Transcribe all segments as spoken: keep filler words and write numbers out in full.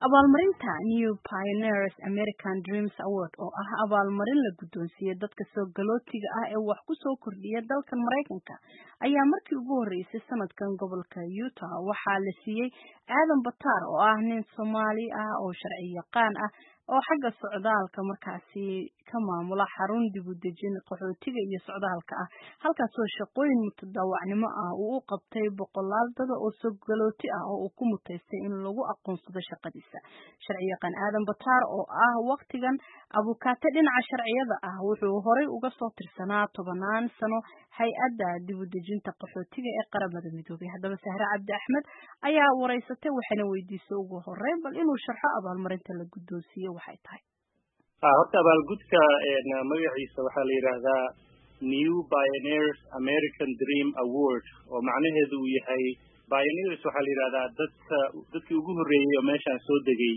abaalmarinta New Pioneers American Dreams Award oo ah abaalmarin la guddoonsiiyay dadka soo galootiga ah ee wax ku soo kordhiya dalkan Mareykanka ayaa markii ugu horeysay sanadkan gobolka Utah waxaa la siiyay Aadan Bataar oo ah nin Soomaali ah oo sharci yaqaan ah oo xagga socdaalka markaasi ka maamula xarun dib u dejin qaxootiga iyo socdaalka ah halkaas oo shaqooyin mutadawacnimo ah uu u qabtay boqolaal dad oo soo galooti ah oo uu ku mutaystay in lagu aqoonsado shaqadiisa sharci yaqaan Aadan Bataar oo ah waqtigan abukaate dhinaca sharciyada ah wuxuu horay uga soo tirsanaa tobanaan sano hay-adda dib u dejinta qaxootiga ee qaramada midoobay haddaba Sahra Cabdi Axmed ayaa wareysatay waxaana weydiisay ugu horey bal inuu sharxo abaalmarinta la guddoonsiiyay waxay tahay horta abaalgudka magaciisa waxaa la yiraahdaa New Pioneers American Dream Award oo macnaheedu uu yahay pioneers waxaa la yiraahdaa dadka dadkii ugu horeeyay oo meeshaan soo degay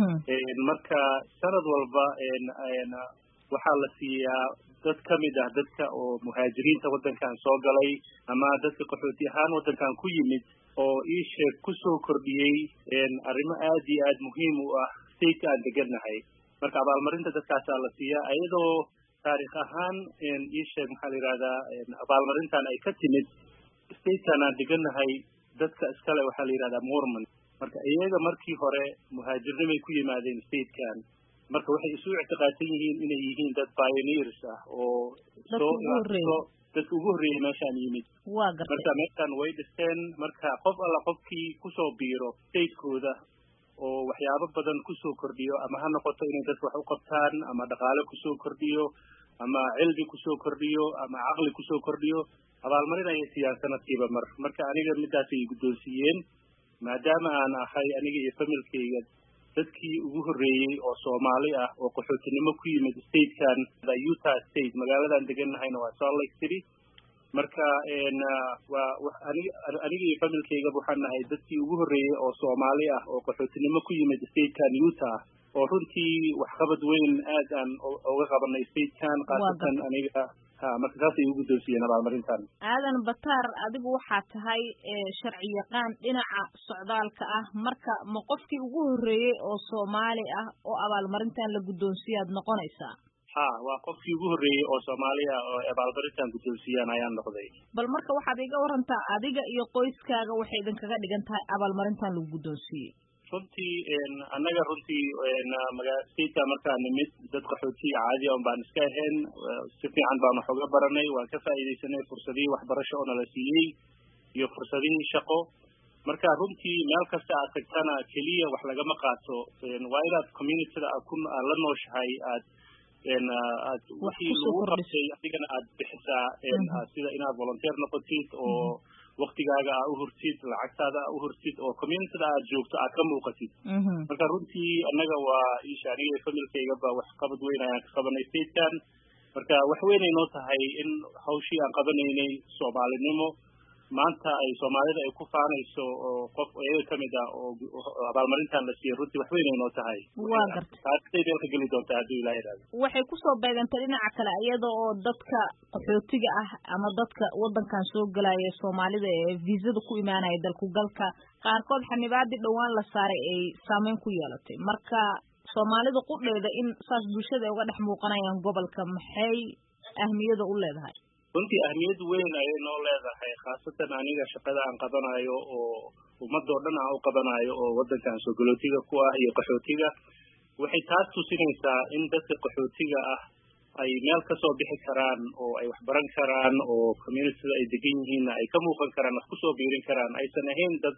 ee marka sanad walba een waxaa la siiyaa dad kamid ah dadka oo muhaajiriinta wadankan soo galay ama dadka qaxooti ahaan wadankan ku yimid oo iisheeg ku soo kordhiyay een arrimo aad iyo aad muhiim u ah state aan deganahay marka abaalmarinta dadkaas la siiyaa ayadoo taariikh ahaan een iisheeg maxaa la yiraahdaa abaalmarintan ay ka timid state-kan aan deganahay dadka iskale waxaa la yiraahdaa Mormon marka iyaga markii hore muhaajiriinay ku yimaadeen state-kan marka waxay isu ictiqaadsan yihiin inay yihiin dad pioneers ah oo soo dadka ugu horeeyay meeshaan yimid marka meeshaan way dhisteen marka qof alla qofkii kusoo biiro state-kooda oo waxyaabo badan ku soo kordhiyo ama ha noqoto inay dadka wax u qabtaan ama dhaqaale ku soo kordhiyo ama cilmi ku soo kordhiyo ama aqli ku soo kordhiyo abaalmarin ay siiyaan sanadkiiba mar marka aniga midaas ay guddoonsiiyeen maadaama aan ahay aniga iyo familkayga dadkii ugu horeeyay oo Soomaali ah oo qaxootinimo ku yimid state-kan Utah State magaaladan deganahayna waa Salt Lake City marka een waa aniga aniga iyo familkayga waxaan nahay dadkii ugu horeeyay oo Soomaali ah oo qaxootinimo ku yimid state-kan Utah oo runtii wax qabad weyn aad aan uga qabanay state-kan qaasatan aniga ha marka taas ay ugu doosiyeen abaalmarintan Aadan Bataar adigu waxaa tahay sharci yaqaan dhinaca socdaalka ah marka ma qofkii ugu horeeyay oo Soomaali ah oo abaalmarintan la guddoonsiyaad noqonaysaa ha waa qofkii ugu horeeyay oo Soomaali ah oo abaalmarintan guddoonsiyaan ayaan noqday bal marka waxaad iga warantaa adiga iyo qoyskaaga waxay idin kaga dhigan tahay abaalmarintan lagu guddoonsiyay runtii een annaga runtii een magaalada markaan nimid dad qaxooti caadi ah baan iska ahayn si fiican baan wax uga baranay waan ka faa'iideysanay fursadii waxbarasho oo nala siiyay iyo fursadii shaqo marka runtii meel kasta aad tagtana kaliya wax lagama qaato een waa inaad community-da ku la nooshahay aad een aad wixii lagu qabtay adigana aad bixisaa een sida inaad volunteer noqotid oo waqtigaaga aad u hurtid lacagtaada u hurtid oo community-da aad joogto aad ka muuqatid marka runtii annaga waa ishaariye familkayga ba wax qabad weyn ayaan ka qabanay state-kan marka wax weyn ay noo tahay in hawshii aan qabanaynay Soomaalinimo maanta ay Soomaalida ay ku faanayso oo qof ayaga kamid ah oo abaalmarintan la siiyay runtii wax weyn ay noo tahay waa gartay taasay ka gali doontaa haddii Ilaahay raado waxay ku soo beegantay dhinaca kale iyada oo dadka qaxootiga ah ama dadka wadankan soo galaya Soomaalida ee viisada ku imaanaya dalku galka qaarkood xanibaadi dhawaan la saaray ay saameyn ku yeelatay marka Soomaalida qudheeda in saas bulshada uga dhex muuqanayaan gobolka maxay ahmiyada u leedahay runtii ahmiyad weyn ay noo leedahay khaasatan aniga shaqada aan qabanayo oo ummadoo dhan aan u qabanayo oo wadankan soo galootiga ku ah iyo qaxootiga waxay taas tusinaysaa in dadka qaxootiga ah ay meel ka soo bixi karaan oo ay wax baran karaan oo community-da ay degan yihiin ay ka muuqan karaan wax ku soo biirin karaan aysan ahayn dad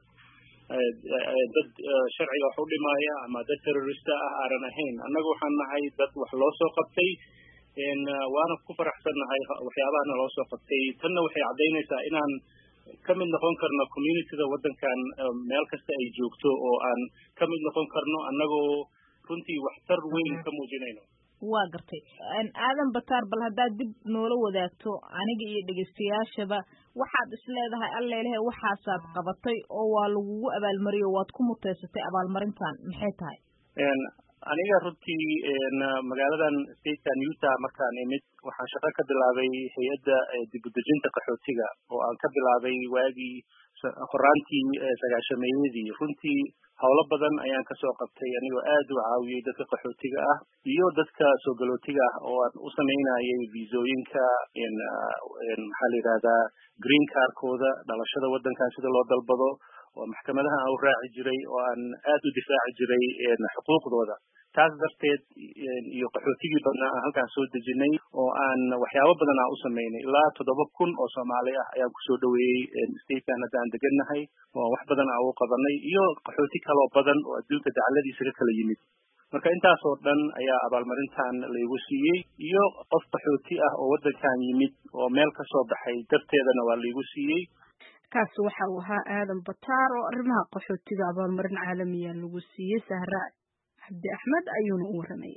dad sharciga wax u dhimaya ama dad terrorista ah aanan ahayn annaga waxaan nahay dad wax loo soo qabtay een waana ku faraxsanahay waxyaabaha loo soo qabtay tanna waxay cadeynaysaa inaan kamid noqon karno community-da wadankan meel kasta ay joogto oo aan kamid noqon karno annagoo runtii waxtar weyn ka muujinayno waa gartay Aadan Bataar bal haddaad dib noola wadaagto aniga iyo dhageystayaashaba waxaad isleedahay alleelahay waxaasaad qabatay oo waa lagugu abaalmariyo waad ku muteysatay abaalmarintan maxay tahay een aniga runtii een magaaladan state-kan Utah markaan imid waxaan shaqo ka bilaabay hay'adda dib u dejinta qaxootiga oo aan ka bilaabay waagii qoraantii sagaashameeyadii runtii howlo badan ayaan kasoo qabtay anigoo aad u caawiyey dadka qaxootiga ah iyo dadka soo galootiga ah oo aan u samaynayay viisooyinka maxaa la yidhahdaa green cardkooda dhalashada waddankan sida loo dalbado oo maxkamadaha aan u raaci jiray oo aan aad u difaaci jiray xuquuqdooda taas darteed iyo qaxootigii badnaa aan halkaan soo dejinay oo aan waxyaabo badan aan u samaynay ilaa toddoba kun oo soomaali ah ayaan kusoo dhaweeyey statekan hadda aan degannahay oo wax badan aan u qabanay iyo qaxooti kaloo badan oo adduunka dacaladiisa ka kala yimid marka intaas oo dhan ayaa abaalmarintan laygu siiyey iyo qof qaxooti ah oo waddankan yimid oo meel ka soo baxay darteedana waa laygu siiyey kaas waxa uu ahaa aadan bataar oo arrimaha qaxootiga abaalmarin caalamiya lagu siiyey Sahra Cabdi Axmed ayuuna u waramay